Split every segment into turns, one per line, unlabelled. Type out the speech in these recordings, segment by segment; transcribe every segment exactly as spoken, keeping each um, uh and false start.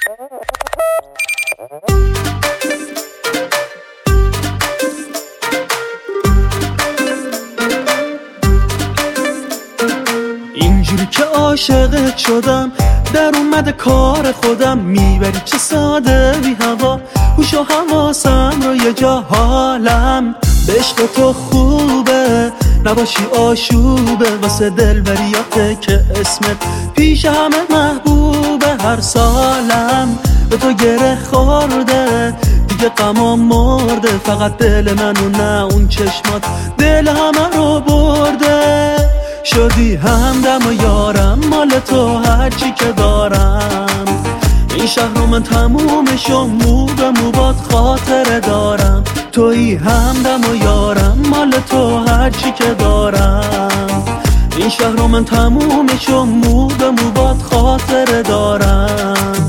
اینجوری که عاشقت شدم در اومده کار خودم، میبری چه ساده بی هوا هوش و حواسم رو یه جا، حالم به عشق تو خوبه نباشی آشوبه، واسه دلبریاته که اسمت پیش همه محبوبه. هر سالم به تو گره خورده دیگه غمام مرده، فقط دل منو نه اون چشمات دل همه رو برده. شدی همدم و یارم مال تو هرچی که دارم، این شهر رو من تمومشو مو به مو باد خاطره دارم. تویی همدم و یارم مال تو هرچی که دارم، این شهر رو من تمومشو مو به مو باد خاطره دارم.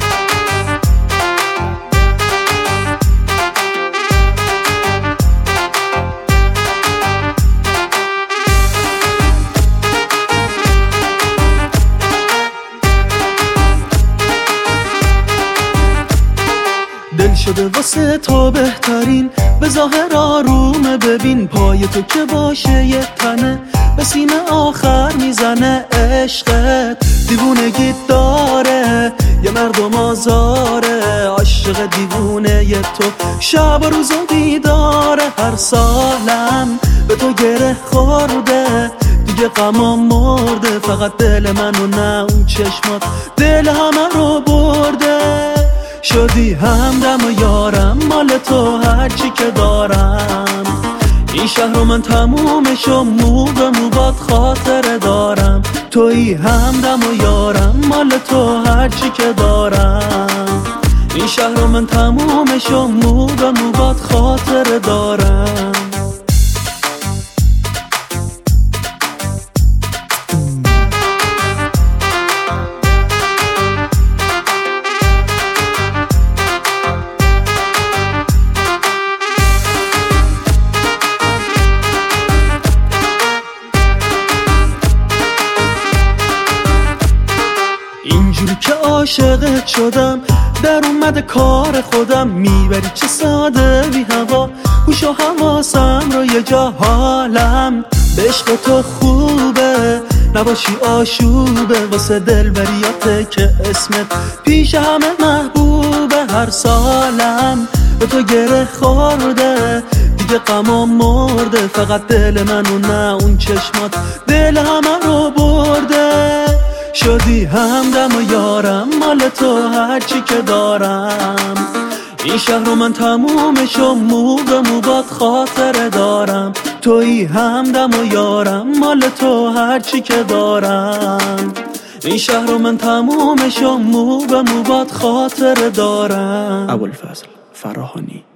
دل شده واسه تو بهترین، به ظاهر آرومه ببین پای تو که باشه یه تنه به سینه آخر میزنه. عشقت دیوونگیت داره یه مردم آزاره، عاشق دیوونه یه تو شب و روز و بیداره. هر سالم به تو گره خورده دیگه غمام مرده، فقط دل منو نه اون چشمات دل همه رو برده. شدی همدم و یارم مال تو هرچی که دارم، این شهر رو من تمومشو مو به مو باد خاطره دارم. تویی همدم و یارم مال تو هرچی که دارم، این شهر رو من تمومشو مو به مو باد خاطره دارم. اینجوری که عاشقت شدم در اومده کار خودم، میبری چه ساده بی هوا هوش و حواسم رو یه جا، حالم به عشق تو خوبه نباشی آشوبه، واسه دلبریاته که اسمت پیش همه محبوبه. هر سالم به تو گره خورده دیگه غمام مرده، فقط دل منو نه اون چشمات دل همه رو برده. شدی همدم و یارم مال تو هرچی که دارم، این شهر رو من تمومشو مو به مو باد خاطره دارم. تویی همدم و یارم مال تو هرچی که دارم، این شهر رو من تمومشو مو به مو باد خاطره دارم.
ابوالفضل فراهانی.